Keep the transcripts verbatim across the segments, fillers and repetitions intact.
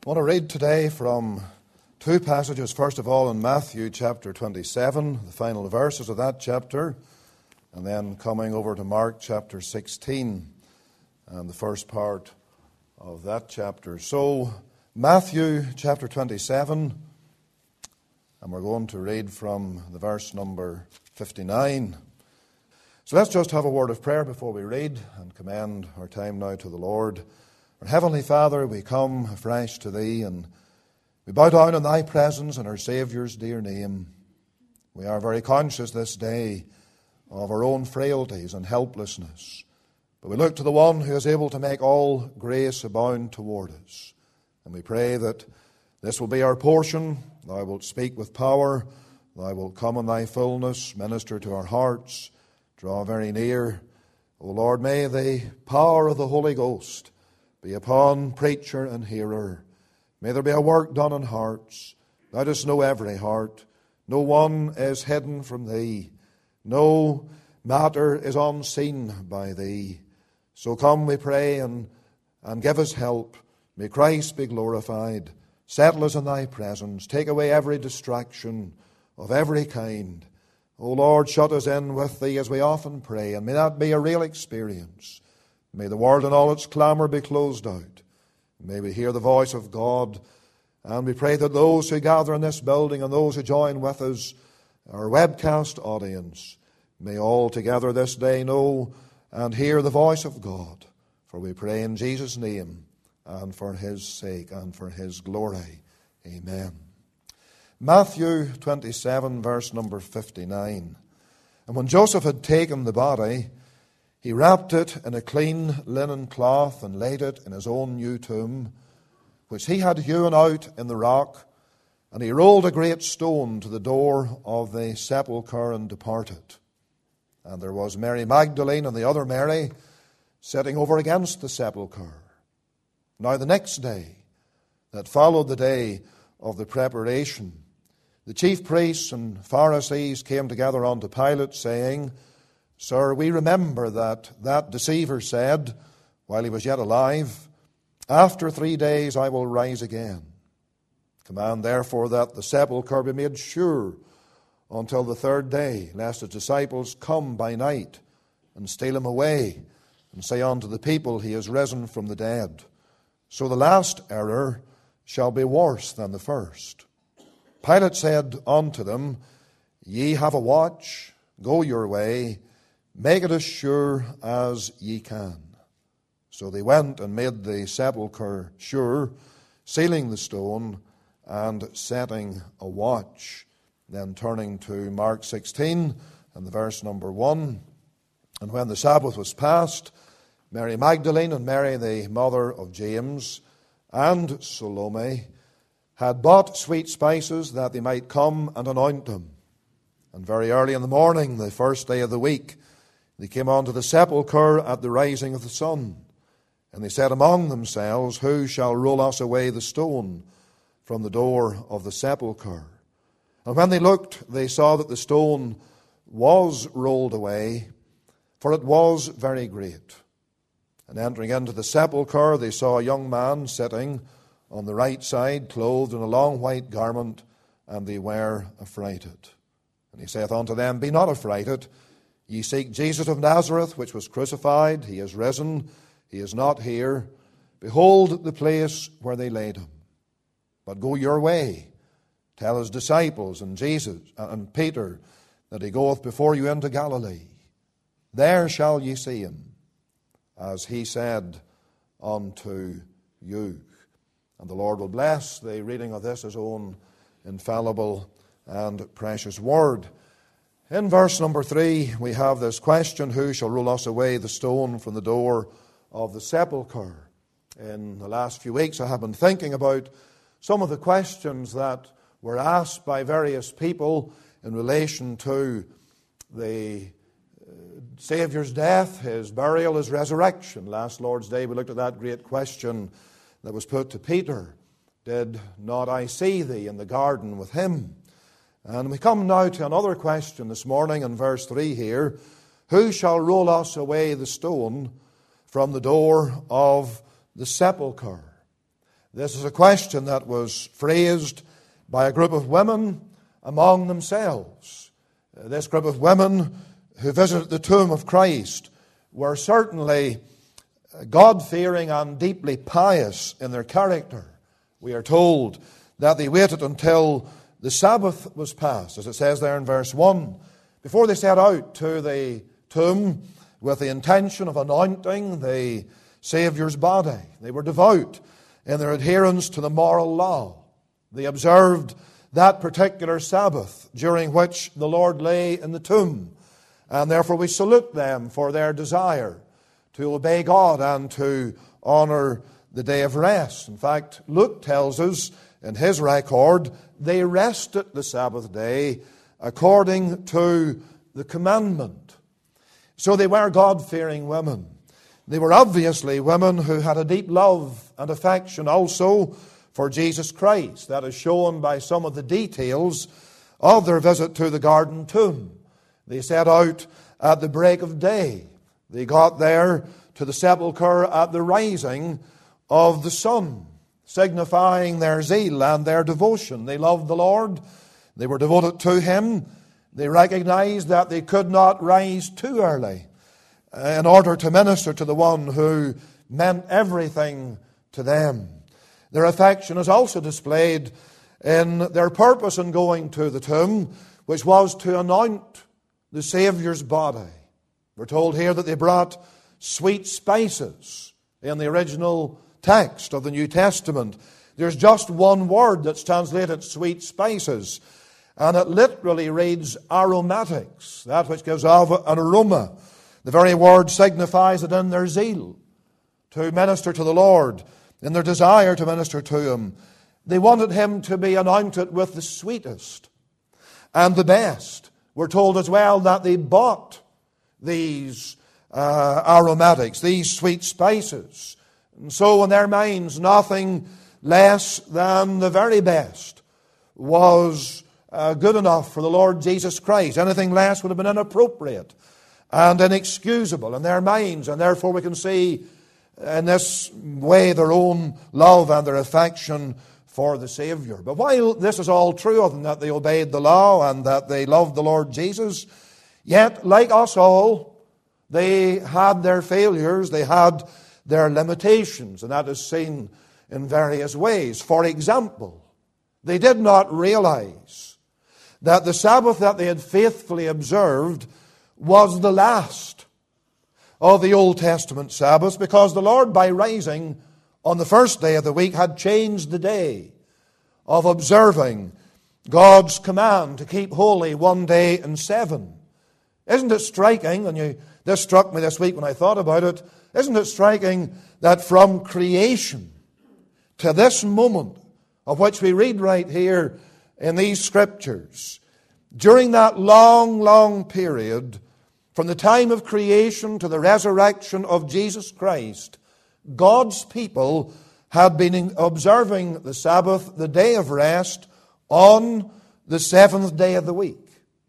I want to read today from two passages. First of all, in Matthew chapter twenty-seven, the final verses of that chapter, and then coming over to Mark chapter sixteen, and the first part of that chapter. So, Matthew chapter twenty-seven, and we're going to read from the verse number fifty-nine. So let's just have a word of prayer before we read and commend our time now to the Lord. Our Heavenly Father, we come afresh to Thee, and we bow down in Thy presence in our Saviour's dear name. We are very conscious this day of our own frailties and helplessness, but we look to the One who is able to make all grace abound toward us. And we pray that this will be our portion. Thou wilt speak with power. Thou wilt come in Thy fullness, minister to our hearts, draw very near. O Lord, may the power of the Holy Ghost be upon preacher and hearer. May there be a work done in hearts. Thou dost know every heart. No one is hidden from Thee. No matter is unseen by Thee. So come, we pray, and, and give us help. May Christ be glorified. Settle us in Thy presence. Take away every distraction of every kind. O Lord, shut us in with Thee as we often pray, and may that be a real experience. May the world and all its clamour be closed out. May we hear the voice of God, and we pray that those who gather in this building and those who join with us, our webcast audience, may all together this day know and hear the voice of God. For we pray in Jesus' name, and for His sake, and for His glory. Amen. Matthew twenty-seven, verse number fifty-nine. And when Joseph had taken the body, he wrapped it in a clean linen cloth and laid it in his own new tomb, which he had hewn out in the rock. And he rolled a great stone to the door of the sepulchre and departed. And there was Mary Magdalene and the other Mary sitting over against the sepulchre. Now the next day, that followed the day of the preparation, the chief priests and Pharisees came together unto Pilate, saying, Sir, we remember that that deceiver said, while he was yet alive, After three days I will rise again. Command therefore that the sepulchre be made sure until the third day, lest his disciples come by night and steal him away, and say unto the people, He is risen from the dead. So the last error shall be worse than the first. Pilate said unto them, Ye have a watch, go your way, make it as sure as ye can. So they went and made the sepulchre sure, sealing the stone and setting a watch. Then turning to Mark sixteen and the verse number one. And when the Sabbath was past, Mary Magdalene and Mary the mother of James and Salome had bought sweet spices that they might come and anoint him. And very early in the morning, the first day of the week, they came unto the sepulchre at the rising of the sun. And they said among themselves, Who shall roll us away the stone from the door of the sepulchre? And when they looked, they saw that the stone was rolled away, for it was very great. And entering into the sepulchre, they saw a young man sitting on the right side, clothed in a long white garment, and they were affrighted. And he saith unto them, Be not affrighted. Ye seek Jesus of Nazareth, which was crucified. He is risen. He is not here. Behold the place where they laid him. But go your way. Tell his disciples and Jesus and Peter that he goeth before you into Galilee. There shall ye see him, as he said unto you. And the Lord will bless the reading of this, His own infallible and precious word. In verse number three, we have this question, Who shall roll us away the stone from the door of the sepulchre? In the last few weeks, I have been thinking about some of the questions that were asked by various people in relation to the Saviour's death, His burial, His resurrection. Last Lord's Day, we looked at that great question that was put to Peter. Did not I see Thee in the garden with Him? And we come now to another question this morning in verse three here. Who shall roll us away the stone from the door of the sepulchre? This is a question that was phrased by a group of women among themselves. This group of women who visited the tomb of Christ were certainly God-fearing and deeply pious in their character. We are told that they waited until the Sabbath was past, as it says there in verse one, before they set out to the tomb with the intention of anointing the Saviour's body. They were devout in their adherence to the moral law. They observed that particular Sabbath during which the Lord lay in the tomb, and therefore we salute them for their desire to obey God and to honor the day of rest. In fact, Luke tells us in his record, they rested the Sabbath day according to the commandment. So they were God-fearing women. They were obviously women who had a deep love and affection also for Jesus Christ. That is shown by some of the details of their visit to the garden tomb. They set out at the break of day. They got there to the sepulchre at the rising of the sun, signifying their zeal and their devotion. They loved the Lord. They were devoted to Him. They recognized that they could not rise too early in order to minister to the one who meant everything to them. Their affection is also displayed in their purpose in going to the tomb, which was to anoint the Saviour's body. We're told here that they brought sweet spices. In the original text of the New Testament, there's just one word that's translated sweet spices, and it literally reads aromatics, that which gives off an aroma. The very word signifies that in their zeal to minister to the Lord, in their desire to minister to Him, they wanted Him to be anointed with the sweetest and the best. We're told as well that they bought these uh, aromatics, these sweet spices. And so in their minds, nothing less than the very best was uh, good enough for the Lord Jesus Christ. Anything less would have been inappropriate and inexcusable in their minds. And therefore we can see in this way their own love and their affection for the Savior. But while this is all true of them, that they obeyed the law and that they loved the Lord Jesus, yet, like us all, they had their failures, they had their limitations, and that is seen in various ways. For example, they did not realize that the Sabbath that they had faithfully observed was the last of the Old Testament Sabbaths, because the Lord, by rising on the first day of the week, had changed the day of observing God's command to keep holy one day in seven. Isn't it striking, and you, this struck me this week when I thought about it, isn't it striking that from creation to this moment of which we read right here in these Scriptures, during that long, long period, from the time of creation to the resurrection of Jesus Christ, God's people had been observing the Sabbath, the day of rest, on the seventh day of the week.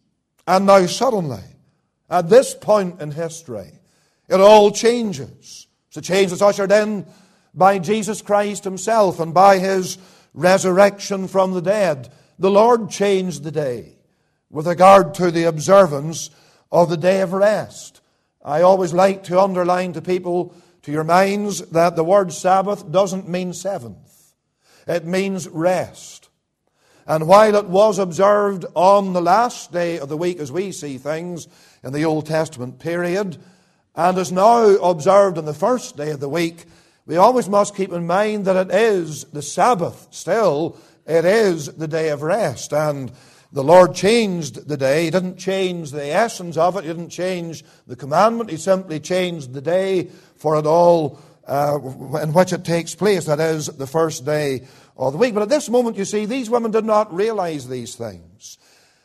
And now suddenly, at this point in history, it all changes. It's a change that's ushered in by Jesus Christ Himself and by His resurrection from the dead. The Lord changed the day with regard to the observance of the day of rest. I always like to underline to people, to your minds, that the word Sabbath doesn't mean seventh. It means rest. And while it was observed on the last day of the week, as we see things in the Old Testament period, and is now observed on the first day of the week, we always must keep in mind that it is the Sabbath still. It is the day of rest. And the Lord changed the day. He didn't change the essence of it. He didn't change the commandment. He simply changed the day for it all uh, in which it takes place. That is the first day of the week. But at this moment, you see, these women did not realize these things.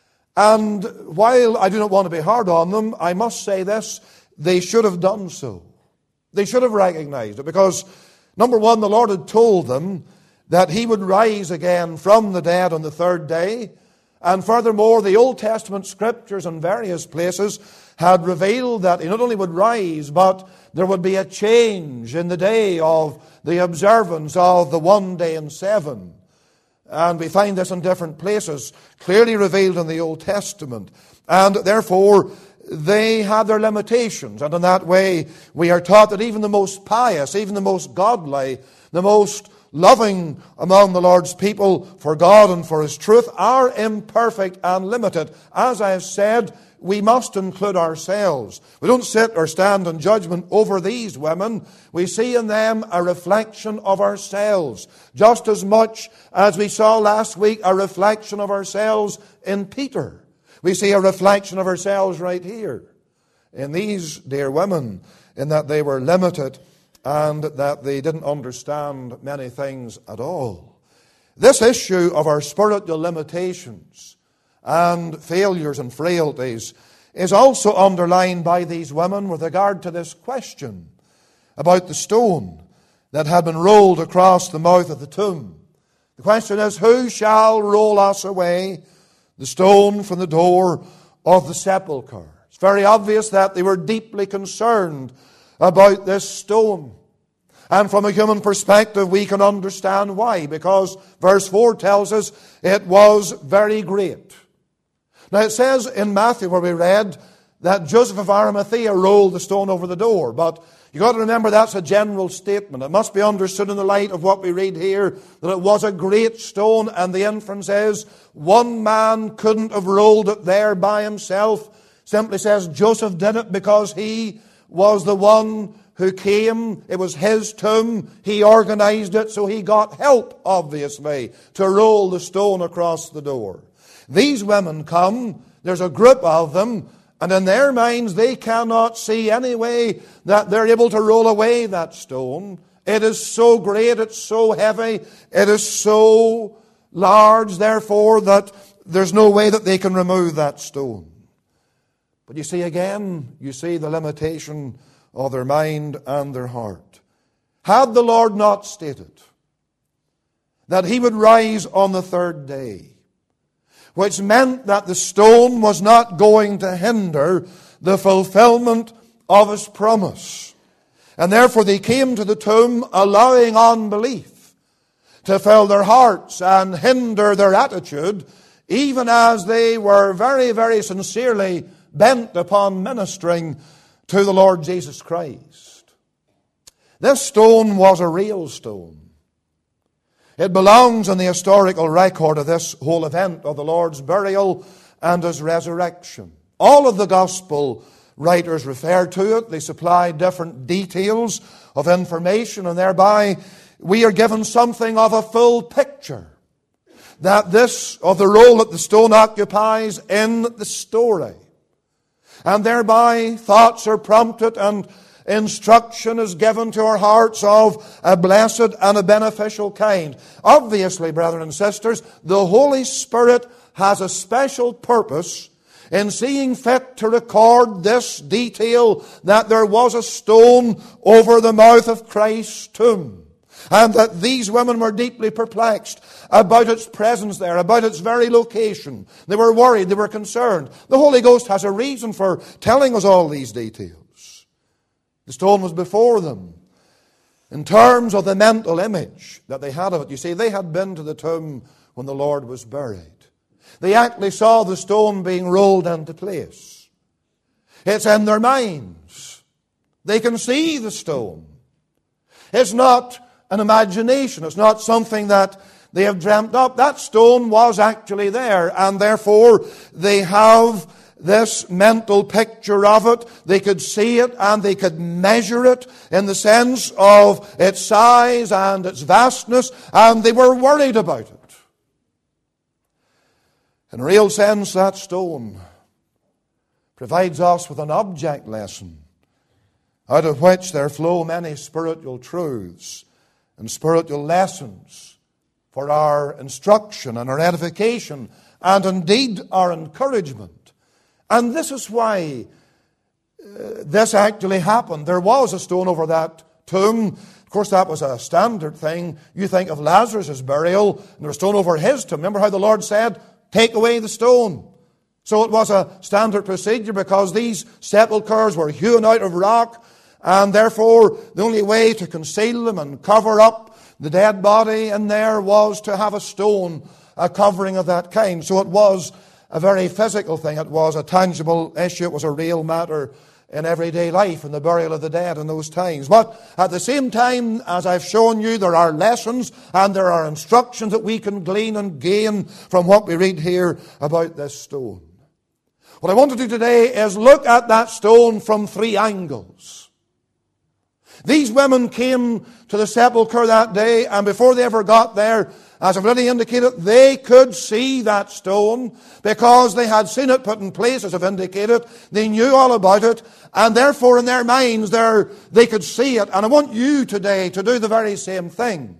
And while I do not want to be hard on them, I must say this, they should have done so. They should have recognized it, because, number one, the Lord had told them that He would rise again from the dead on the third day. And furthermore, the Old Testament Scriptures in various places had revealed that he not only would rise, but there would be a change in the day of the observance of the one day in seven. And we find this in different places, clearly revealed in the Old Testament. And therefore, they had their limitations. And in that way, we are taught that even the most pious, even the most godly, the most loving among the Lord's people for God and for His truth are imperfect and limited. As I have said, we must include ourselves. We don't sit or stand in judgment over these women. We see in them a reflection of ourselves, just as much as we saw last week a reflection of ourselves in Peter. We see a reflection of ourselves right here in these dear women, in that they were limited and that they didn't understand many things at all. This issue of our spiritual limitations and failures and frailties is also underlined by these women with regard to this question about the stone that had been rolled across the mouth of the tomb. The question is, who shall roll us away the stone from the door of the sepulchre? It's very obvious that they were deeply concerned about this stone. And from a human perspective, we can understand why, because verse four tells us it was very great. Now it says in Matthew, where we read, that Joseph of Arimathea rolled the stone over the door. But you've got to remember that's a general statement. It must be understood in the light of what we read here, that it was a great stone, and the inference is one man couldn't have rolled it there by himself. Simply says Joseph did it because he was the one who came. It was his tomb. He organized it, so he got help, obviously, to roll the stone across the door. These women come, there's a group of them, and in their minds they cannot see any way that they're able to roll away that stone. It is so great, it's so heavy, it is so large, therefore, that there's no way that they can remove that stone. But you see again, you see the limitation of their mind and their heart. Had the Lord not stated that He would rise on the third day, which meant that the stone was not going to hinder the fulfillment of His promise, and therefore they came to the tomb allowing unbelief to fill their hearts and hinder their attitude, even as they were very, very sincerely bent upon ministering to the Lord Jesus Christ. This stone was a real stone. It belongs in the historical record of this whole event of the Lord's burial and His resurrection. All of the gospel writers refer to it. They supply different details of information, and thereby we are given something of a full picture that this, of the role that the stone occupies in the story. And thereby thoughts are prompted and instruction is given to our hearts of a blessed and a beneficial kind. Obviously, brethren and sisters, the Holy Spirit has a special purpose in seeing fit to record this detail, that there was a stone over the mouth of Christ's tomb, and that these women were deeply perplexed about its presence there, about its very location. They were worried, they were concerned. The Holy Ghost has a reason for telling us all these details. The stone was before them in terms of the mental image that they had of it. You see, they had been to the tomb when the Lord was buried. They actually saw the stone being rolled into place. It's in their minds. They can see the stone. It's not an imagination. It's not something that they have dreamt up. That stone was actually there, and therefore they have this mental picture of it. They could see it and they could measure it in the sense of its size and its vastness, and they were worried about it. In a real sense, that stone provides us with an object lesson out of which there flow many spiritual truths and spiritual lessons for our instruction and our edification and indeed our encouragement. And this is why uh, this actually happened. There was a stone over that tomb. Of course, that was a standard thing. You think of Lazarus' burial, and there was a stone over his tomb. Remember how the Lord said, take away the stone. So it was a standard procedure because these sepulchres were hewn out of rock, and therefore the only way to conceal them and cover up the dead body in there was to have a stone, a covering of that kind. So it was a very physical thing. It was a tangible issue. It was a real matter in everyday life and the burial of the dead in those times. But at the same time, as I've shown you, there are lessons and there are instructions that we can glean and gain from what we read here about this stone. What I want to do today is look at that stone from three angles. These women came to the sepulchre that day, and before they ever got there, as I've already indicated, they could see that stone because they had seen it put in place, as I've indicated. They knew all about it, and therefore in their minds they could see it. And I want you today to do the very same thing,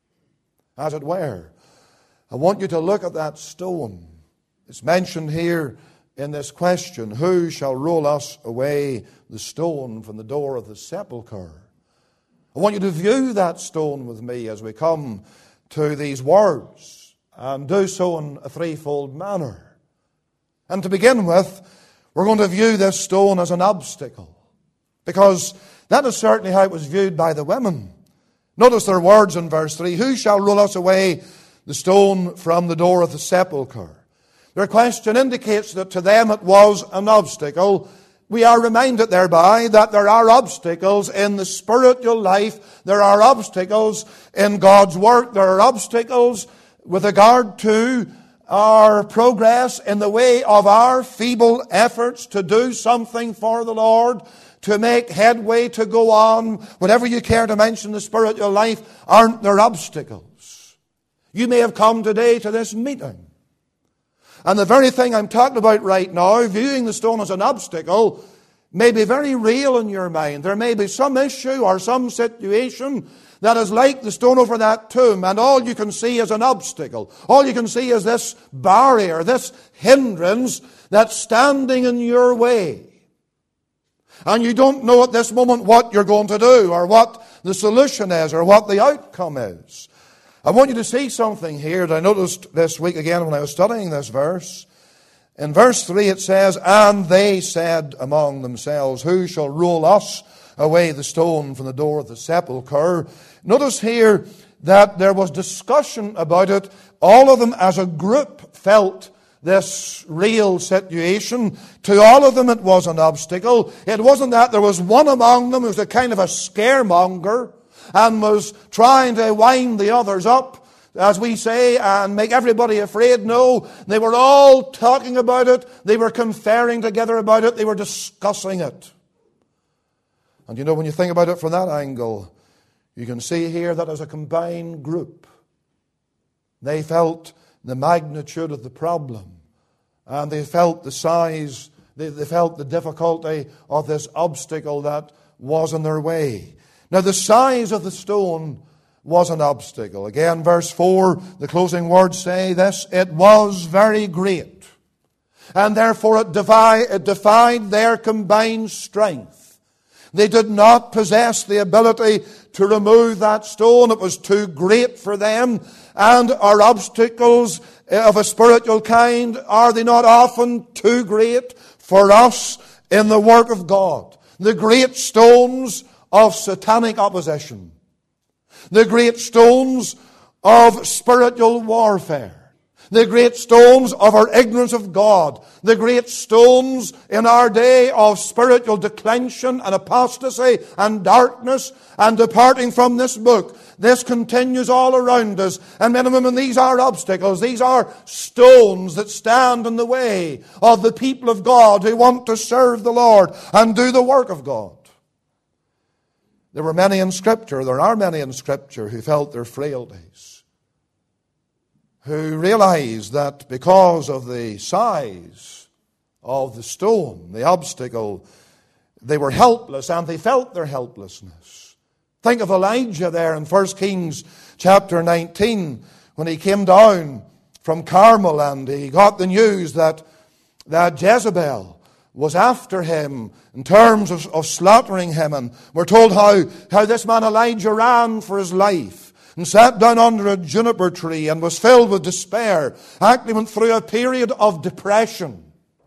as it were. I want you to look at that stone. It's mentioned here in this question, who shall roll us away the stone from the door of the sepulchre? I want you to view that stone with me as we come to these words, and do so in a threefold manner. And to begin with, we're going to view this stone as an obstacle, because that is certainly how it was viewed by the women. Notice their words in verse three, who shall roll us away the stone from the door of the sepulchre? Their question indicates that to them it was an obstacle. We are reminded thereby that there are obstacles in the spiritual life. There are obstacles in God's work. There are obstacles with regard to our progress in the way of our feeble efforts to do something for the Lord, to make headway, to go on. Whatever you care to mention the spiritual life, aren't there obstacles? You may have come today to this meeting, and the very thing I'm talking about right now, viewing the stone as an obstacle, may be very real in your mind. There may be some issue or some situation that is like the stone over that tomb, and all you can see is an obstacle. All you can see is this barrier, this hindrance that's standing in your way. And you don't know at this moment what you're going to do, or what the solution is, or what the outcome is. I want you to see something here that I noticed this week again when I was studying this verse. In verse three it says, and they said among themselves, who shall roll us away the stone from the door of the sepulchre? Notice here that there was discussion about it. All of them as a group felt this real situation. To all of them it was an obstacle. It wasn't that there was one among them who was a kind of a scaremonger and was trying to wind the others up, as we say, and make everybody afraid. No, they were all talking about it. They were conferring together about it. They were discussing it. And you know, when you think about it from that angle, you can see here that as a combined group, they felt the magnitude of the problem, and they felt the size, they, they felt the difficulty of this obstacle that was in their way. Now, the size of the stone was an obstacle. Again, verse four, the closing words say this, it was very great, and therefore it defied, it defied their combined strength. They did not possess the ability to remove that stone. It was too great for them. And our obstacles of a spiritual kind, are they not often too great for us in the work of God? The great stones of satanic opposition, the great stones of spiritual warfare, the great stones of our ignorance of God, the great stones in our day of spiritual declension and apostasy and darkness and departing from this book. This continues all around us. And men and women, these are obstacles. These are stones that stand in the way of the people of God who want to serve the Lord and do the work of God. There were many in Scripture, there are many in Scripture who felt their frailties, who realized that because of the size of the stone, the obstacle, they were helpless, and they felt their helplessness. Think of Elijah there in First Kings chapter nineteen, when he came down from Carmel and he got the news that, that Jezebel was after him in terms of, of slaughtering him. And we're told how, how this man Elijah ran for his life and sat down under a juniper tree and was filled with despair. Actually went through a period of depression.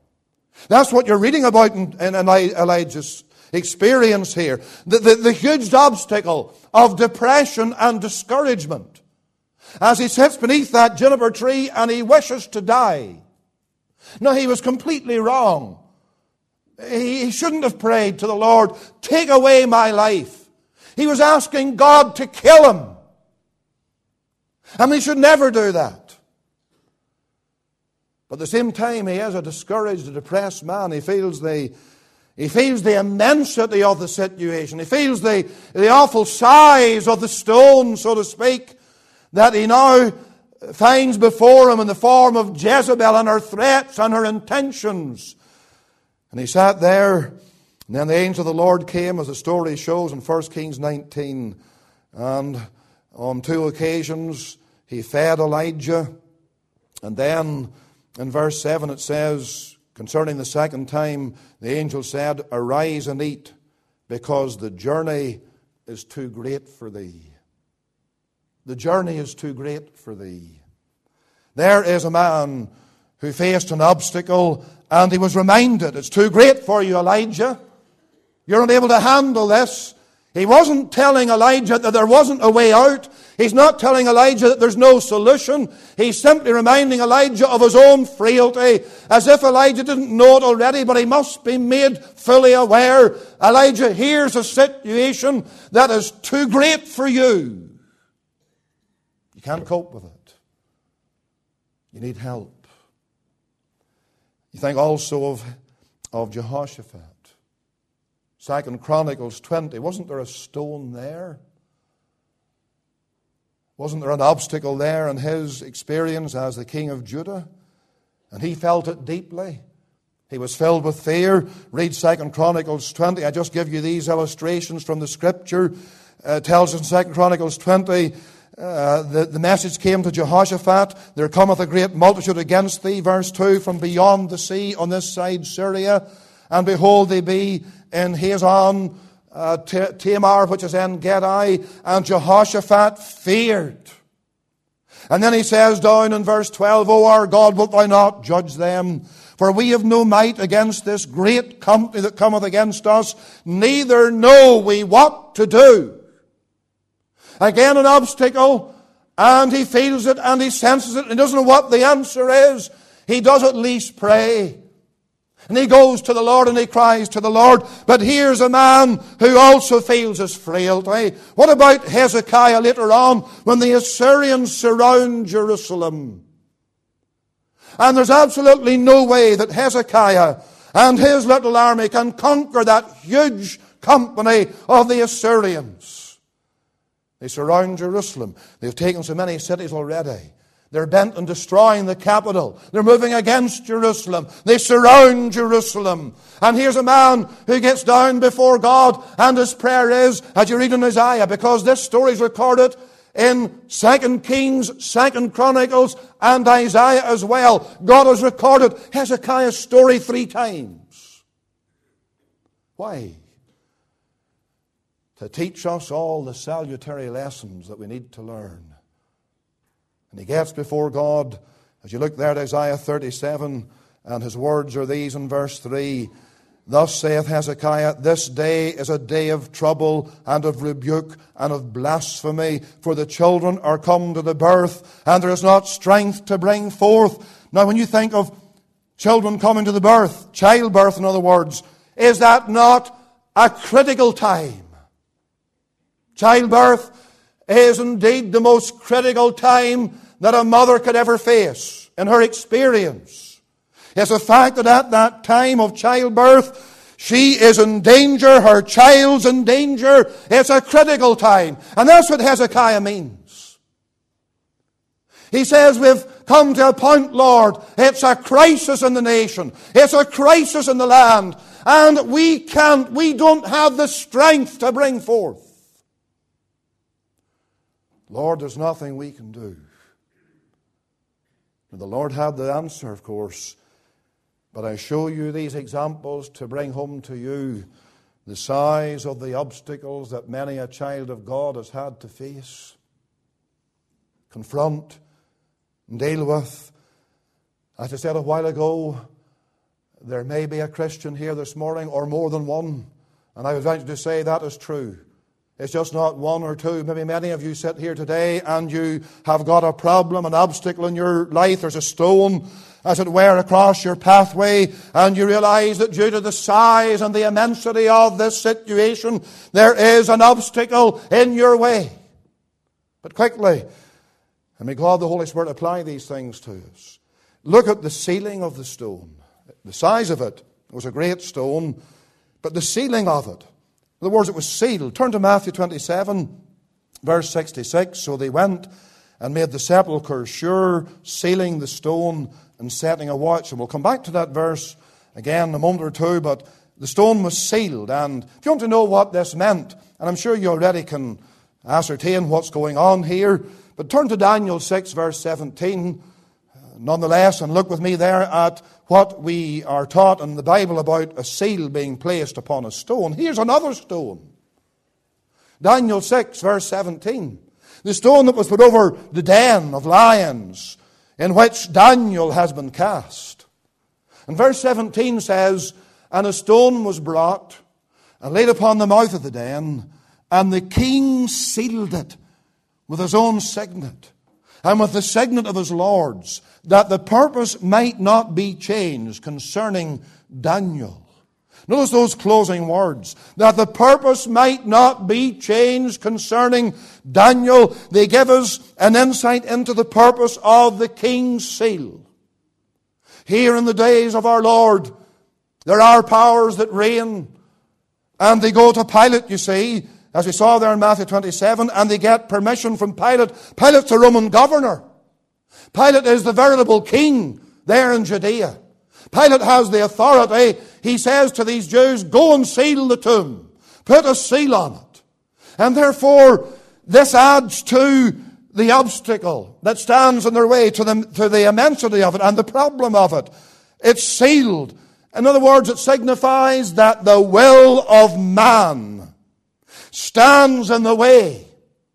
That's what you're reading about in, in Elijah's experience here. The, the, the huge obstacle of depression and discouragement as he sits beneath that juniper tree and he wishes to die. No, he was completely wrong. He, he shouldn't have prayed to the Lord, take away my life. He was asking God to kill him. And he should never do that. But at the same time, he is a discouraged, a depressed man. He feels the, he feels the immensity of the situation. He feels the, the awful size of the stone, so to speak, that he now finds before him in the form of Jezebel and her threats and her intentions. And he sat there, and then the angel of the Lord came, as the story shows in First Kings nineteen. And on two occasions, he fed Elijah. And then in verse seven it says, concerning the second time, the angel said, arise and eat, because the journey is too great for thee. The journey is too great for thee. There is a man who faced an obstacle, and he was reminded, it's too great for you, Elijah. You're unable to handle this. He wasn't telling Elijah that there wasn't a way out. He's not telling Elijah that there's no solution. He's simply reminding Elijah of his own frailty, as if Elijah didn't know it already, but he must be made fully aware. Elijah, here's a situation that is too great for you. You can't cope with it. You need help. You think also of, of Jehoshaphat. Second Chronicles twenty. Wasn't there a stone there? Wasn't there an obstacle there in his experience as the king of Judah? And he felt it deeply. He was filled with fear. Read Second Chronicles twenty. I just give you these illustrations from the Scripture. Uh, it tells us in Second Chronicles twenty, uh, the, the message came to Jehoshaphat, there cometh a great multitude against thee, verse two, from beyond the sea on this side Syria. And behold, they be in Hazon uh, Tamar, which is En Gedi, and Jehoshaphat feared. And then he says down in verse twelve, O our God, wilt thou not judge them? For we have no might against this great company that cometh against us, neither know we what to do. Again an obstacle, and he feels it and he senses it, and he doesn't know what the answer is. He does at least pray. And he goes to the Lord and he cries to the Lord. But here's a man who also feels his frailty. What about Hezekiah later on when the Assyrians surround Jerusalem? And there's absolutely no way that Hezekiah and his little army can conquer that huge company of the Assyrians. They surround Jerusalem. They've taken so many cities already. They're bent on destroying the capital. They're moving against Jerusalem. They surround Jerusalem. And here's a man who gets down before God, and his prayer is, as you read in Isaiah, because this story is recorded in Second Kings, Second Chronicles, and Isaiah as well. God has recorded Hezekiah's story three times. Why? To teach us all the salutary lessons that we need to learn. And he gets before God, as you look there at Isaiah thirty-seven, and his words are these in verse three. Thus saith Hezekiah, this day is a day of trouble and of rebuke and of blasphemy, for the children are come to the birth, and there is not strength to bring forth. Now when you think of children coming to the birth, childbirth in other words, is that not a critical time? Childbirth is indeed the most critical time that a mother could ever face in her experience. It's a fact that at that time of childbirth, she is in danger, her child's in danger. It's a critical time. And that's what Hezekiah means. He says, we've come to a point, Lord, it's a crisis in the nation. It's a crisis in the land. And we can't, we don't have the strength to bring forth. Lord, there's nothing we can do. And the Lord had the answer, of course. But I show you these examples to bring home to you the size of the obstacles that many a child of God has had to face, confront, and deal with. As I said a while ago, There may be a Christian here this morning, or more than one, and I would venture to say that is true. It's just not one or two. Maybe many of you sit here today and you have got a problem, an obstacle in your life. There's a stone, as it were, across your pathway, and you realize that due to the size and the immensity of this situation, there is an obstacle in your way. But quickly, and may God the Holy Spirit apply these things to us. Look at the ceiling of the stone. The size of it was a great stone, but the ceiling of it, in other words, it was sealed. Turn to Matthew twenty-seven, verse sixty-six. So they went and made the sepulchre sure, sealing the stone and setting a watch. And we'll come back to that verse again in a moment or two, but the stone was sealed. And if you want to know what this meant, and I'm sure you already can ascertain what's going on here, but turn to Daniel six, verse seventeen, nonetheless, and look with me there at what we are taught in the Bible about a seal being placed upon a stone. Here's another stone. Daniel six, verse seventeen. The stone that was put over the den of lions, in which Daniel has been cast. And verse seventeen says, and a stone was brought and laid upon the mouth of the den, and the king sealed it with his own signet, and with the signet of his lords, that the purpose might not be changed concerning Daniel. Notice those closing words. That the purpose might not be changed concerning Daniel. They give us an insight into the purpose of the king's seal. Here in the days of our Lord, there are powers that reign, and they go to Pilate, you see, as we saw there in Matthew twenty-seven, and they get permission from Pilate. Pilate's a Roman governor. Pilate is the veritable king there in Judea. Pilate has the authority. He says to these Jews, go and seal the tomb. Put a seal on it. And therefore, this adds to the obstacle that stands in their way, to the, to the immensity of it and the problem of it. It's sealed. In other words, it signifies that the will of man stands in the way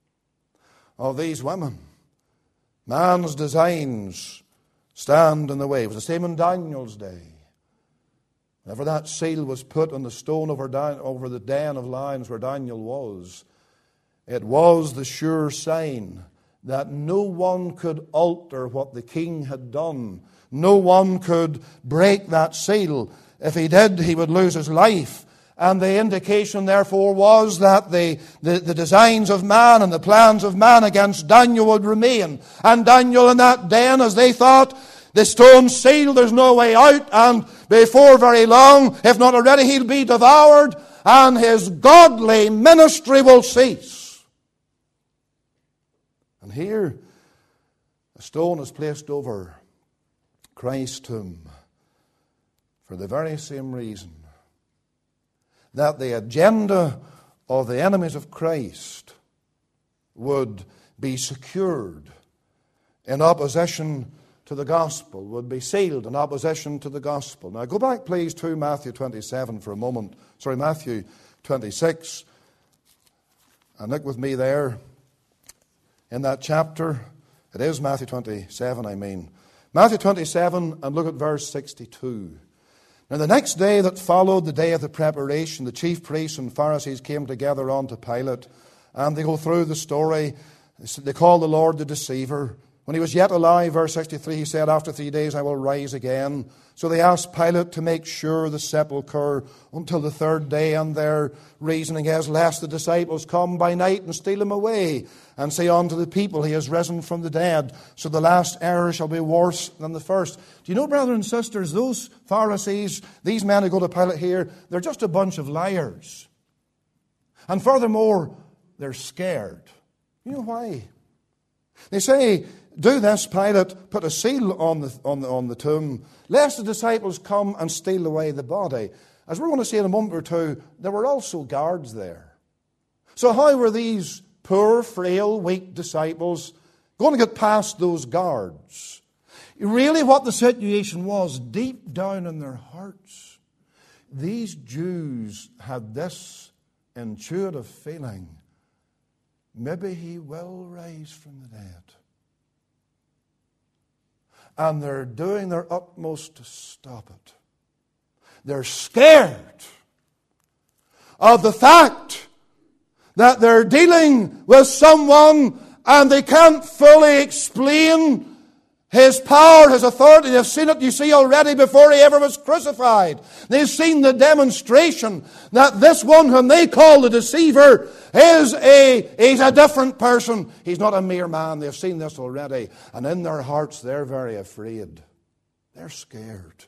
of these women. Man's designs stand in the way. It was the same in Daniel's day. Whenever that seal was put on the stone over, Dan- over the den of lions where Daniel was, it was the sure sign that no one could alter what the king had done. No one could break that seal. If he did, he would lose his life. And the indication, therefore, was that the, the, the designs of man and the plans of man against Daniel would remain. And Daniel in that den, as they thought, the stone sealed, there's no way out, and before very long, if not already, he'll be devoured, and his godly ministry will cease. And here, a stone is placed over Christ's tomb for the very same reason, that the agenda of the enemies of Christ would be secured in opposition to the gospel, would be sealed in opposition to the gospel. Now go back please to Matthew twenty-seven for a moment. Sorry, Matthew twenty-six. And look with me there in that chapter. It is Matthew twenty-seven, I mean. Matthew twenty-seven, and look at verse sixty-two. Now the next day that followed, the day of the preparation, the chief priests and Pharisees came together unto Pilate, and they go through the story. They call the Lord the deceiver. When he was yet alive, verse sixty-three, he said, after three days I will rise again. So they asked Pilate to make sure the sepulchre until the third day, and their reasoning is, lest the disciples come by night and steal him away, and say unto the people, he is risen from the dead. So the last error shall be worse than the first. Do you know, brothers and sisters, those Pharisees, these men who go to Pilate here, they're just a bunch of liars. And furthermore, they're scared. You know why? They say, do this, Pilate, put a seal on the, on the, on the tomb, lest the disciples come and steal away the body. As we're going to see in a moment or two, there were also guards there. So how were these poor, frail, weak disciples going to get past those guards? Really what the situation was, deep down in their hearts, these Jews had this intuitive feeling, maybe he will rise from the dead. And they're doing their utmost to stop it. They're scared of the fact that they're dealing with someone and they can't fully explain His power, His authority. They've seen it, you see, already before He ever was crucified. They've seen the demonstration that this one whom they call the deceiver is a, he's a different person. He's not a mere man. They've seen this already. And in their hearts, they're very afraid. They're scared.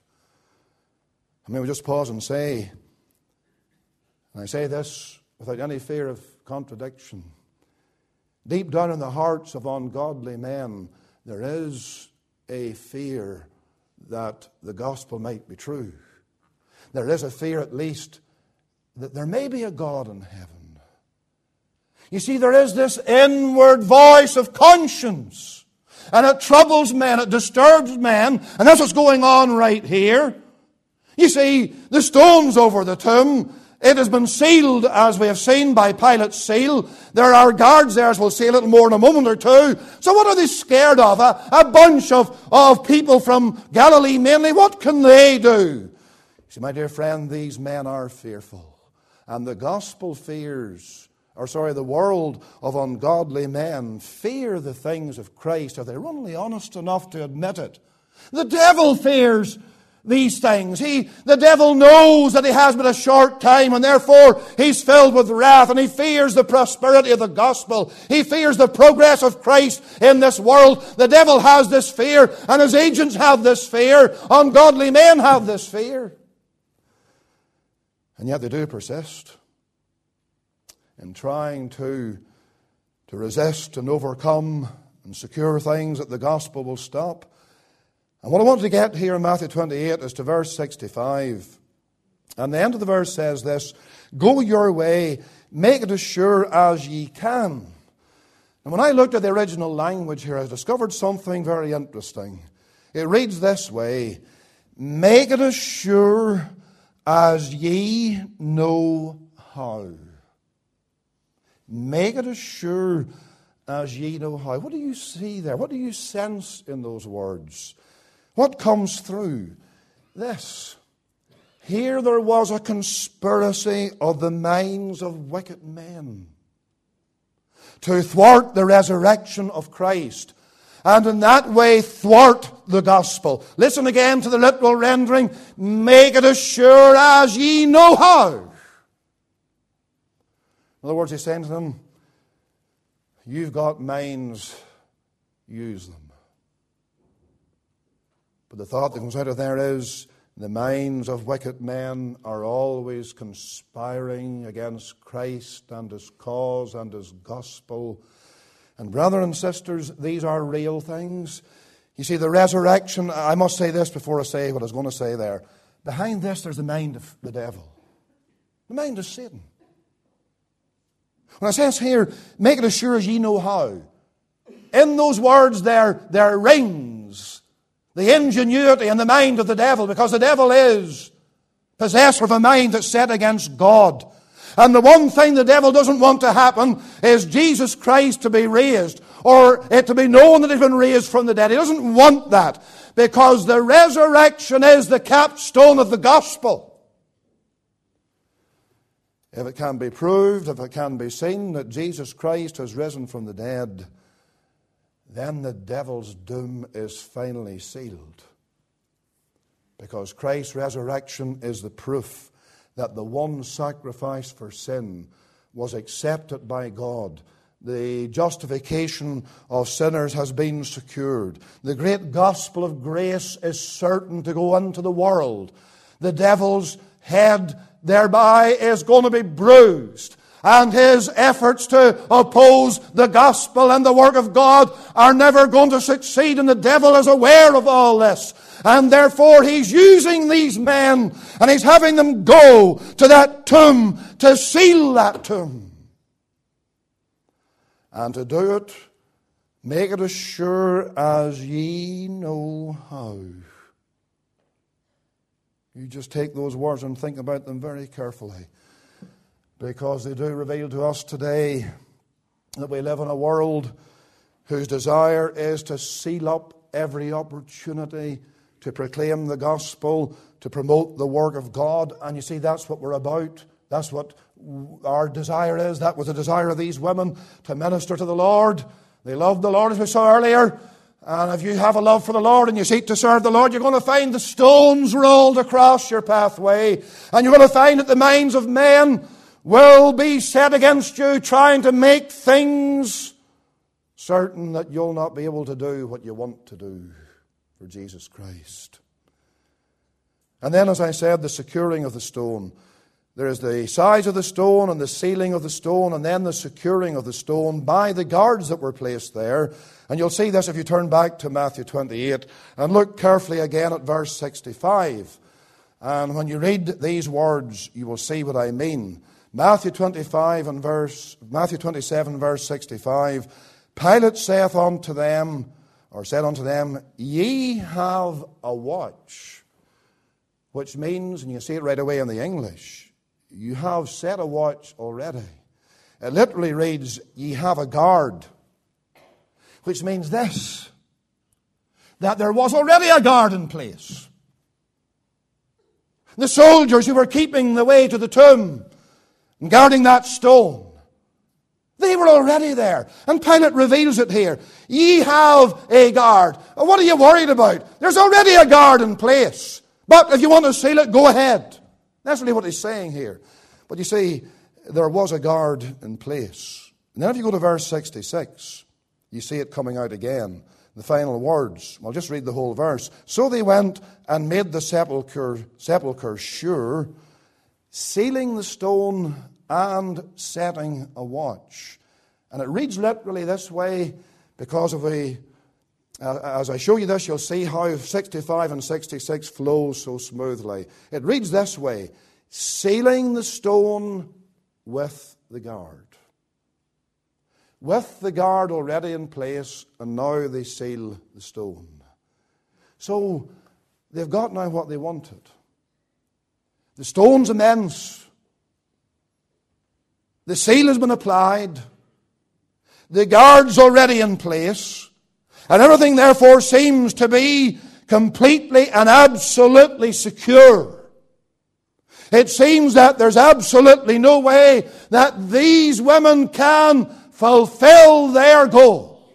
I mean, we just pause and say, and I say this without any fear of contradiction, deep down in the hearts of ungodly men, there is a fear that the gospel might be true. There is a fear, at least, that there may be a God in heaven. You see, there is this inward voice of conscience, and it troubles men, it disturbs men, and that's what's going on right here. You see, the stones over the tomb, it has been sealed, as we have seen, by Pilate's seal. There are guards there, as we'll see a little more in a moment or two. So what are they scared of? A, a bunch of, of people from Galilee mainly. What can they do? See, my dear friend, these men are fearful. And the gospel fears, or sorry, the world of ungodly men fear the things of Christ. Are they only honest enough to admit it? The devil fears these things. He, the devil knows that he has but a short time, and therefore he's filled with wrath, and he fears the prosperity of the gospel. He fears the progress of Christ in this world. The devil has this fear, and his agents have this fear. Ungodly men have this fear. And yet they do persist in trying to, to resist and overcome and secure things that the gospel will stop. And what I want to get here in Matthew twenty-eight is to verse sixty-five. And the end of the verse says this, "Go your way, make it as sure as ye can." And when I looked at the original language here, I discovered something very interesting. It reads this way, "Make it as sure as ye know how." Make it as sure as ye know how. What do you see there? What do you sense in those words? What comes through? This. Here there was a conspiracy of the minds of wicked men to thwart the resurrection of Christ, and in that way thwart the gospel. Listen again to the literal rendering. Make it as sure as ye know how. In other words, he's saying to them, you've got minds, use them. But the thought that comes out of there is, the minds of wicked men are always conspiring against Christ and His cause and His gospel. And brothers and sisters, these are real things. You see, the resurrection, I must say this before I say what I was going to say there. Behind this, there's the mind of the devil. The mind of Satan. When it says here, make it as sure as ye know how. In those words there, there rings the ingenuity and the mind of the devil, because the devil is possessor of a mind that's set against God. And the one thing the devil doesn't want to happen is Jesus Christ to be raised, or it to be known that He's been raised from the dead. He doesn't want that, because the resurrection is the capstone of the gospel. If it can be proved, if it can be seen that Jesus Christ has risen from the dead, then the devil's doom is finally sealed. Because Christ's resurrection is the proof that the one sacrifice for sin was accepted by God. The justification of sinners has been secured. The great gospel of grace is certain to go into the world. The devil's head thereby is going to be bruised. And his efforts to oppose the gospel and the work of God are never going to succeed. And the devil is aware of all this. And therefore he's using these men and he's having them go to that tomb to seal that tomb. And to do it, make it as sure as ye know how. You just take those words and think about them very carefully. Because they do reveal to us today that we live in a world whose desire is to seal up every opportunity to proclaim the gospel, to promote the work of God. And you see, that's what we're about. That's what our desire is. That was the desire of these women, to minister to the Lord. They loved the Lord, as we saw earlier. And if you have a love for the Lord and you seek to serve the Lord, you're going to find the stones rolled across your pathway. And you're going to find that the minds of men will be set against you, trying to make things certain that you'll not be able to do what you want to do for Jesus Christ. And then, as I said, the securing of the stone. There is the size of the stone and the sealing of the stone, and then the securing of the stone by the guards that were placed there. And you'll see this if you turn back to Matthew twenty-eight and look carefully again at verse sixty-five. And when you read these words, you will see what I mean. Matthew twenty-five and verse Matthew twenty-seven verse sixty-five. Pilate saith unto them, or said unto them, Ye have a watch. Which means, and you see it right away in the English, you have set a watch already. It literally reads, Ye have a guard. Which means this, that there was already a guard in place. The soldiers who were keeping the way to the tomb and guarding that stone, they were already there. And Pilate reveals it here. Ye have a guard. What are you worried about? There's already a guard in place. But if you want to seal it, go ahead. That's really what he's saying here. But you see, there was a guard in place. And then if you go to verse sixty-six, you see it coming out again. The final words. I'll just read the whole verse. So they went and made the sepulchre, sepulchre sure, sealing the stone and setting a watch. And it reads literally this way because of a, uh, as I show you this, you'll see how sixty-five and sixty-six flows so smoothly. It reads this way, sealing the stone with the guard. With the guard already in place, and now they seal the stone. So they've got now what they wanted. The stone's immense. The seal has been applied. The guard's already in place. And everything therefore seems to be completely and absolutely secure. It seems that there's absolutely no way that these women can fulfill their goal.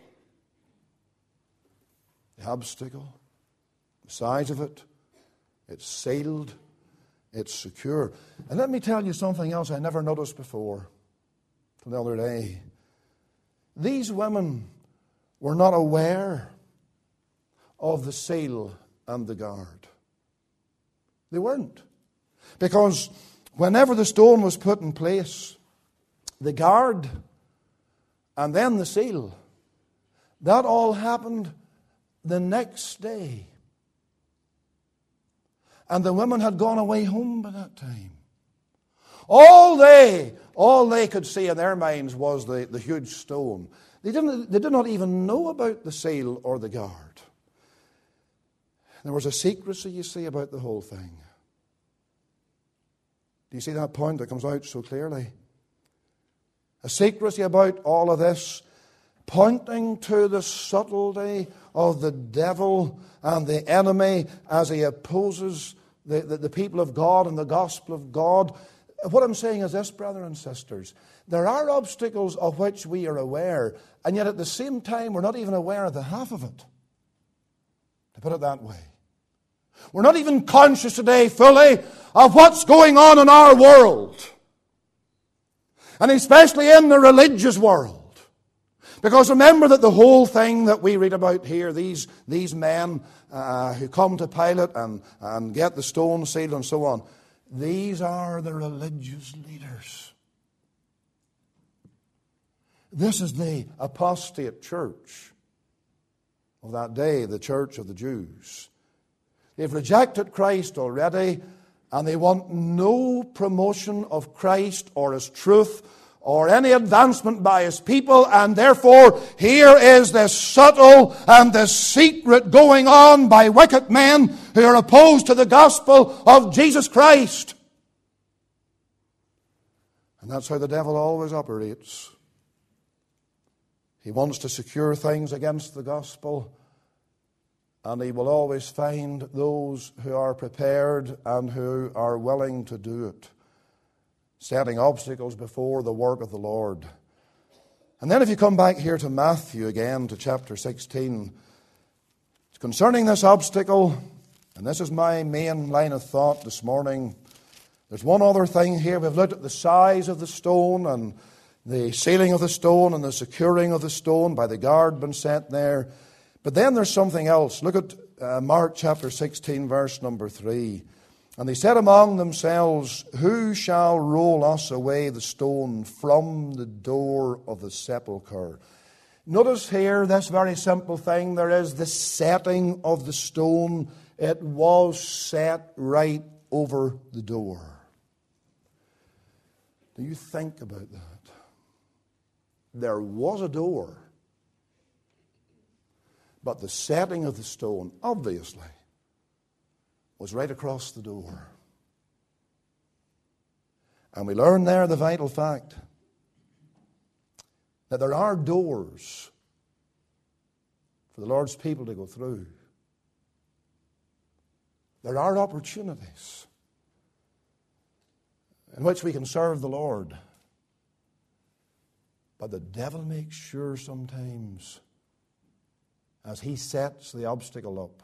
The obstacle, the size of it, it's sealed, it's secure. And let me tell you something else I never noticed before till the other day. These women were not aware of the seal and the guard. They weren't. Because whenever the stone was put in place, the guard and then the seal, that all happened the next day. And the women had gone away home by that time. All they, all they could see in their minds was the, the huge stone. They didn't, they did not even know about the seal or the guard. There was a secrecy, you see, about the whole thing. Do you see that point that comes out so clearly? A secrecy about all of this, pointing to the subtlety of the devil and the enemy as he opposes the, the, the people of God and the gospel of God. What I'm saying is this, brothers and sisters. There are obstacles of which we are aware, and yet at the same time we're not even aware of the half of it. To put it that way. We're not even conscious today fully of what's going on in our world. And especially in the religious world. Because remember that the whole thing that we read about here, these, these men uh, who come to Pilate and, and get the stone sealed and so on, these are the religious leaders. This is the apostate church of that day, the church of the Jews. They've rejected Christ already, and they want no promotion of Christ or His truth or any advancement by His people, and therefore here is this subtle and this secret going on by wicked men who are opposed to the gospel of Jesus Christ. And that's how the devil always operates. He wants to secure things against the gospel, And He will always find those who are prepared and who are willing to do it, setting obstacles before the work of the Lord. And then if you come back here to Matthew again, to chapter sixteen, concerning this obstacle, and this is my main line of thought this morning, there's one other thing here. We've looked at the size of the stone and the sealing of the stone and the securing of the stone by the guard being set there. But then there's something else. Look at uh, Mark chapter sixteen, verse number three. And they said among themselves, who shall roll us away the stone from the door of the sepulchre? Notice here this very simple thing. There is the setting of the stone. It was set right over the door. Do you think about that? There was a door. But the setting of the stone, obviously, was right across the door. And we learn there the vital fact that there are doors for the Lord's people to go through. There are opportunities in which we can serve the Lord. But the devil makes sure sometimes, as he sets the obstacle up,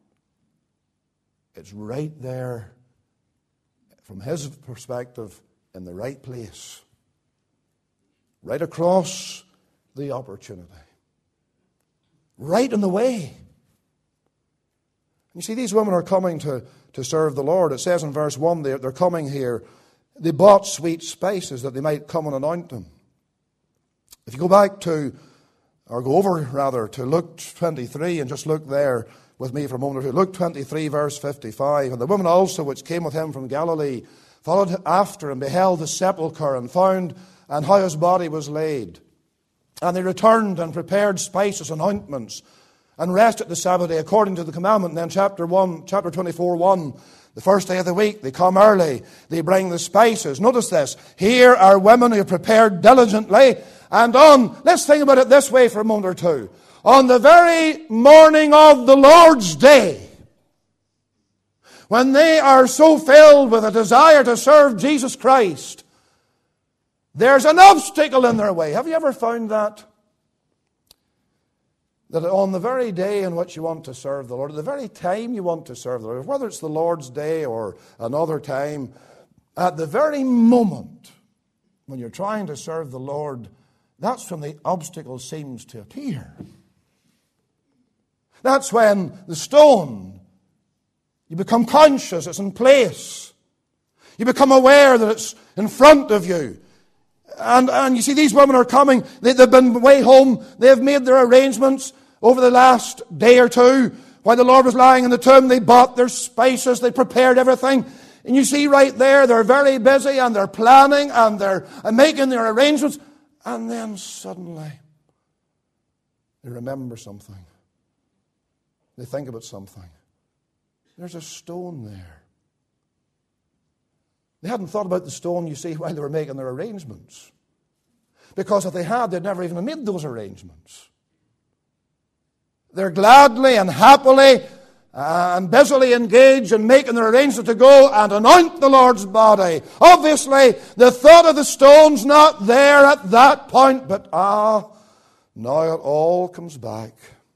it's right there, from his perspective, in the right place. Right across the opportunity. Right in the way. You see, these women are coming to, to serve the Lord. It says in verse one, they're, they're coming here. They bought sweet spices that they might come and anoint them. If you go back to, or go over rather, to Luke twenty-three and just look there with me for a moment or two. Luke twenty-three, verse fifty-five. And the women also which came with him from Galilee followed after and beheld the sepulchre and found and how his body was laid. And they returned and prepared spices and ointments and rested the Sabbath day according to the commandment. And then chapter one, chapter twenty-four, one. The first day of the week, they come early. They bring the spices. Notice this. Here are women who have prepared diligently. And on, let's think about it this way for a moment or two. On the very morning of the Lord's day, when they are so filled with a desire to serve Jesus Christ, there's an obstacle in their way. Have you ever found that? That on the very day in which you want to serve the Lord, at the very time you want to serve the Lord, whether it's the Lord's day or another time, at the very moment when you're trying to serve the Lord, that's when the obstacle seems to appear. That's when the stone, you become conscious it's in place. You become aware that it's in front of you. And, and you see, these women are coming. They, they've been way home. They've made their arrangements over the last day or two. While the Lord was lying in the tomb, they bought their spices. They prepared everything. And you see right there, they're very busy and they're planning and they're making their arrangements. And then suddenly, they remember something. They think about something. There's a stone there. They hadn't thought about the stone, you see, while they were making their arrangements. Because if they had, they'd never even made those arrangements. They're gladly and happily and busily engaged in making their arrangements to go and anoint the Lord's body. Obviously, the thought of the stone's not there at that point, but ah, now it all comes back.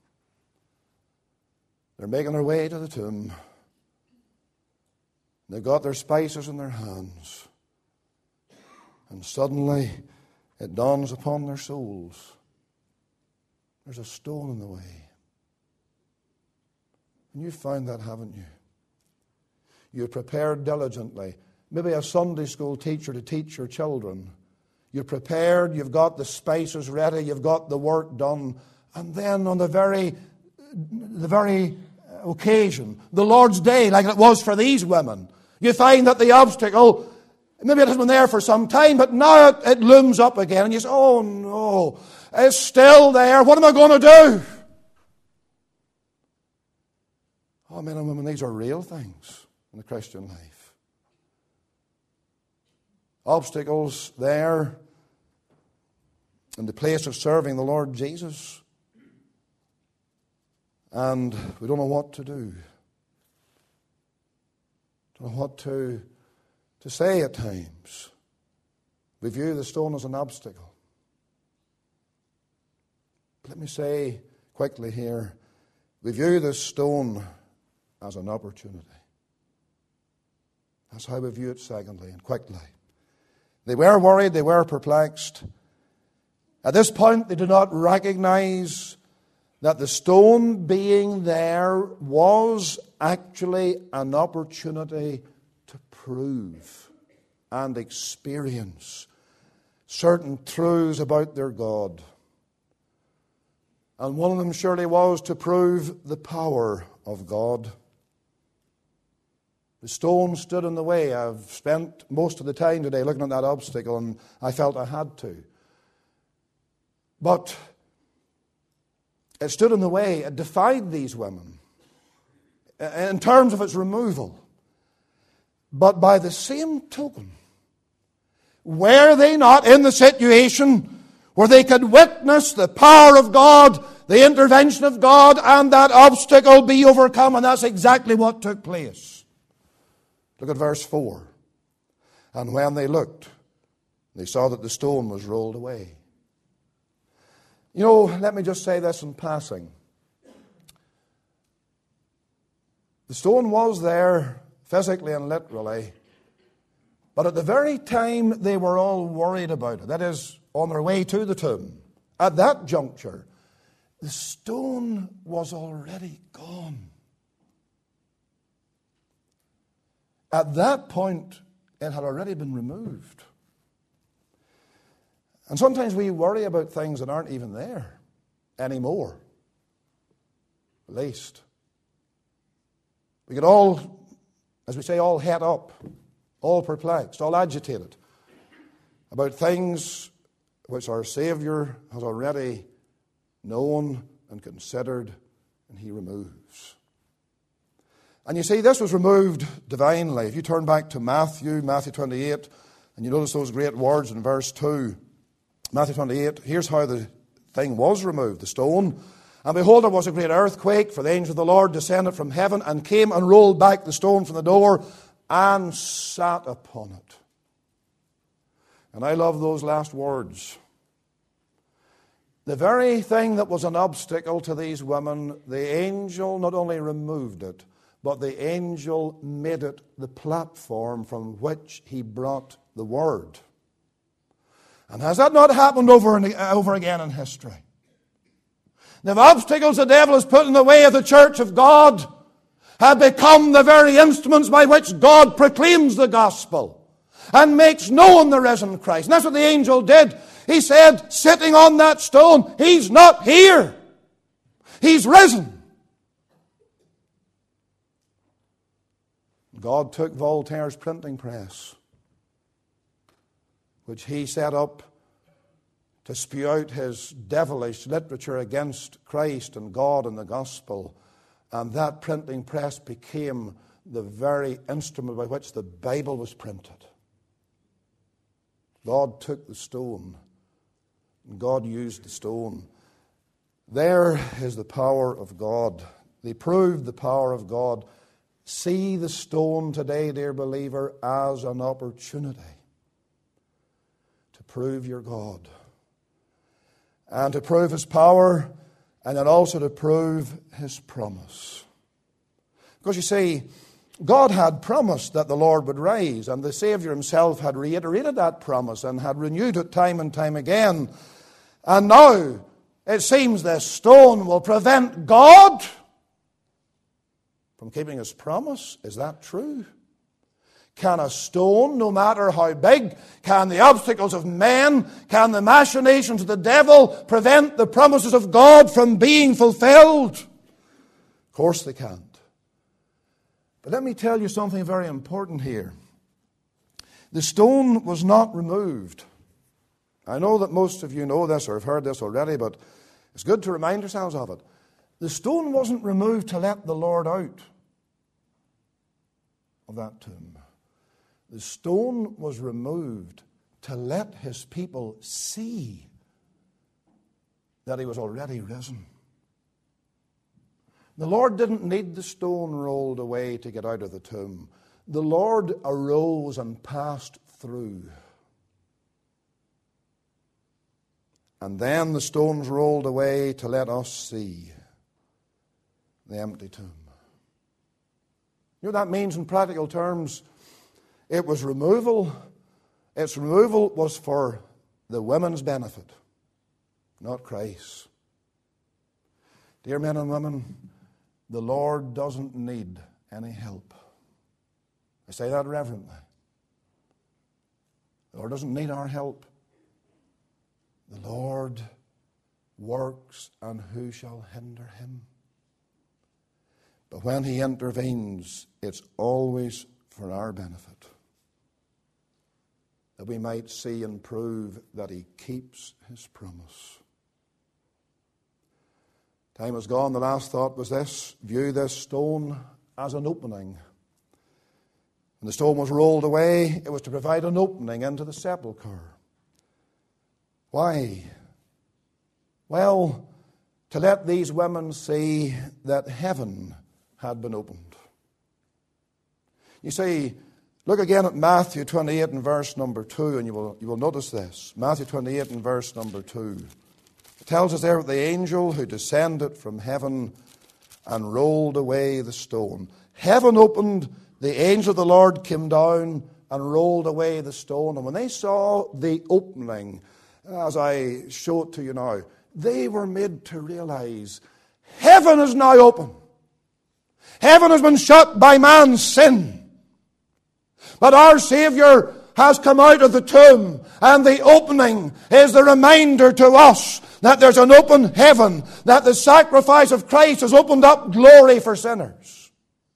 They're making their way to the tomb. They've got their spices in their hands. And suddenly, it dawns upon their souls. There's a stone in the way. And you've found that, haven't you? You've prepared diligently. Maybe a Sunday school teacher to teach your children. You're prepared, you've got the spices ready, you've got the work done. And then on the very, the very occasion, the Lord's day, like it was for these women, you find that the obstacle, maybe it has been there for some time, but now it, it looms up again. And you say, oh no, it's still there. What am I going to do? Oh, men and women, these are real things in the Christian life. Obstacles there in the place of serving the Lord Jesus. and we don't know what to do. Don't know what to, to say at times. We view the stone as an obstacle. But let me say quickly here, we view this stone as an opportunity. That's how we view it secondly and quickly. They were worried, they were perplexed. At this point, they did not recognize that the stone being there was actually an opportunity to prove and experience certain truths about their God. And one of them surely was to prove the power of God. The stone stood in the way. I've spent most of the time today looking at that obstacle, and I felt I had to. But it stood in the way. It defied these women in terms of its removal. But by the same token, were they not in the situation where they could witness the power of God, the intervention of God, and that obstacle be overcome? And that's exactly what took place. Look at verse four. And when they looked, they saw that the stone was rolled away. You know, let me just say this in passing. The stone was there physically and literally, but at the very time they were all worried about it, that is, on their way to the tomb, at that juncture, the stone was already gone. At that point, it had already been removed. And sometimes we worry about things that aren't even there anymore. At least. We get all, as we say, all het up, all perplexed, all agitated about things which our Savior has already known and considered, and He removes. And you see, this was removed divinely. If you turn back to Matthew, Matthew twenty-eight, and you notice those great words in verse two. Matthew twenty-eight, here's how the thing was removed, the stone. And behold, there was a great earthquake, for the angel of the Lord descended from heaven and came and rolled back the stone from the door and sat upon it. And I love those last words. The very thing that was an obstacle to these women, the angel not only removed it, but the angel made it the platform from which he brought the word. And has that not happened over and over again in history? The obstacles the devil has put in the way of the church of God have become the very instruments by which God proclaims the gospel and makes known the risen Christ. And that's what the angel did. He said, sitting on that stone, He's not here. He's risen. God took Voltaire's printing press, which he set up to spew out his devilish literature against Christ and God and the gospel. And that printing press became the very instrument by which the Bible was printed. God took the stone, and God used the stone. There is the power of God. They proved the power of God. See the stone today, dear believer, as an opportunity to prove your God. And to prove His power, and then also to prove His promise. Because you see, God had promised that the Lord would rise, and the Savior Himself had reiterated that promise and had renewed it time and time again. And now, it seems this stone will prevent God from keeping His promise. Is that true? Can a stone, no matter how big, can the obstacles of men, can the machinations of the devil prevent the promises of God from being fulfilled? Of course they can't. But let me tell you something very important here. The stone was not removed. I know that most of you know this or have heard this already, but it's good to remind ourselves of it. The stone wasn't removed to let the Lord out of that tomb. The stone was removed to let His people see that He was already risen. The Lord didn't need the stone rolled away to get out of the tomb. The Lord arose and passed through. And then the stones rolled away to let us see the empty tomb. You know what that means in practical terms? It was removal. Its removal was for the women's benefit, not Christ's. Dear men and women, the Lord doesn't need any help. I say that reverently. The Lord doesn't need our help. The Lord works, and who shall hinder him? But when he intervenes, it's always for our benefit, that we might see and prove that he keeps his promise. Time has gone. The last thought was this: view this stone as an opening. When the stone was rolled away, it was to provide an opening into the sepulchre. Why? Well, to let these women see that heaven had been opened. You see, look again at Matthew twenty-eight and verse number two, and you will, you will notice this. Matthew twenty-eight and verse number two. It tells us there that the angel who descended from heaven and rolled away the stone. Heaven opened, the angel of the Lord came down and rolled away the stone. And when they saw the opening, as I show it to you now, they were made to realize heaven is now open. Heaven has been shut by man's sin. But our Savior has come out of the tomb, and the opening is the reminder to us that there's an open heaven, that the sacrifice of Christ has opened up glory for sinners.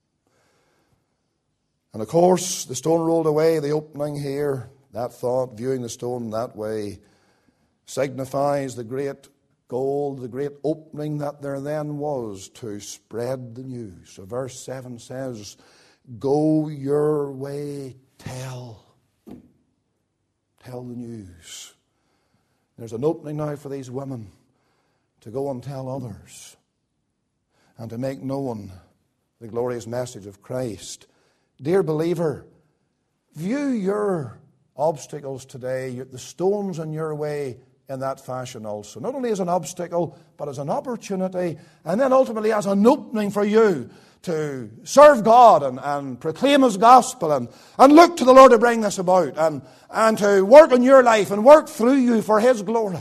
And of course, the stone rolled away, the opening here, that thought, viewing the stone that way, signifies the great goal, the great opening that there then was to spread the news. So verse seven says, go your way, tell. Tell the news. There's an opening now for these women to go and tell others and to make known the glorious message of Christ. Dear believer, view your obstacles today, the stones in your way, in that fashion also. Not only as an obstacle, but as an opportunity, and then ultimately as an opening for you to serve God and, and proclaim his gospel and, and look to the Lord to bring this about and, and to work in your life and work through you for his glory.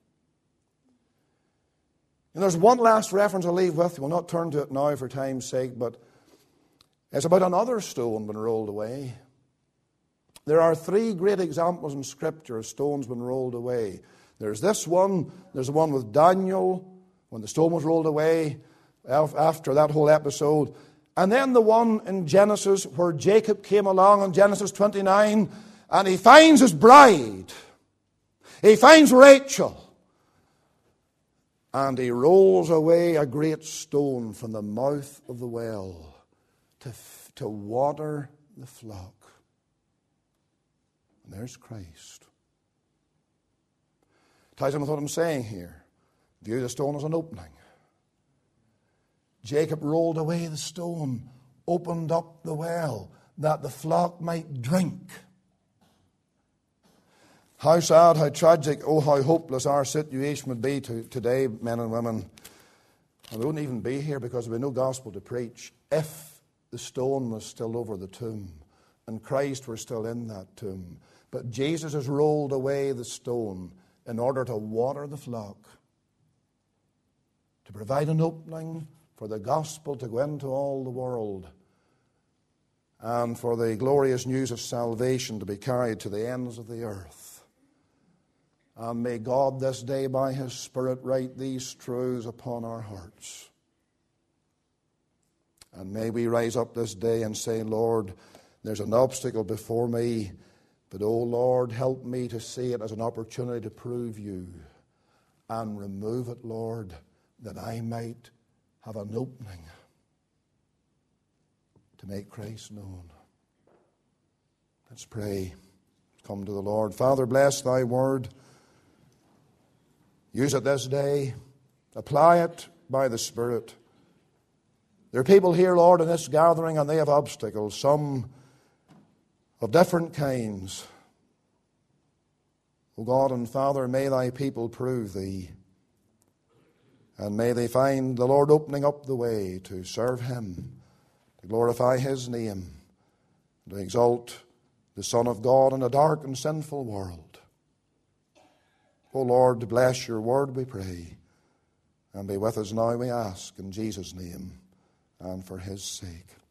And there's one last reference I'll leave with you. We'll not turn to it now for time's sake, but it's about another stone being rolled away. There are three great examples in Scripture of stones being rolled away. There's this one, there's the one with Daniel, when the stone was rolled away after that whole episode. And then the one in Genesis where Jacob came along in Genesis twenty-nine, and he finds his bride. He finds Rachel. And he rolls away a great stone from the mouth of the well to, to water the flock. And there's Christ. Ties in with what I'm saying here. View the stone as an opening. Jacob rolled away the stone, opened up the well, that the flock might drink. How sad, how tragic, oh how hopeless our situation would be to, today, men and women. And we wouldn't even be here because there would be no gospel to preach if the stone was still over the tomb and Christ were still in that tomb. But Jesus has rolled away the stone in order to water the flock, to provide an opening for the gospel to go into all the world, and for the glorious news of salvation to be carried to the ends of the earth. And may God this day by his Spirit write these truths upon our hearts. And may we rise up this day and say, Lord, there's an obstacle before me, but, oh Lord, help me to see it as an opportunity to prove you, and remove it, Lord, that I might have an opening to make Christ known. Let's pray. Come to the Lord. Father, bless thy word. Use it this day. Apply it by the Spirit. There are people here, Lord, in this gathering, and they have obstacles, some of different kinds. O God and Father, may thy people prove thee, and may they find the Lord opening up the way to serve him, to glorify his name, to exalt the Son of God in a dark and sinful world. O Lord, bless your word, we pray, and be with us now, we ask, in Jesus' name and for his sake.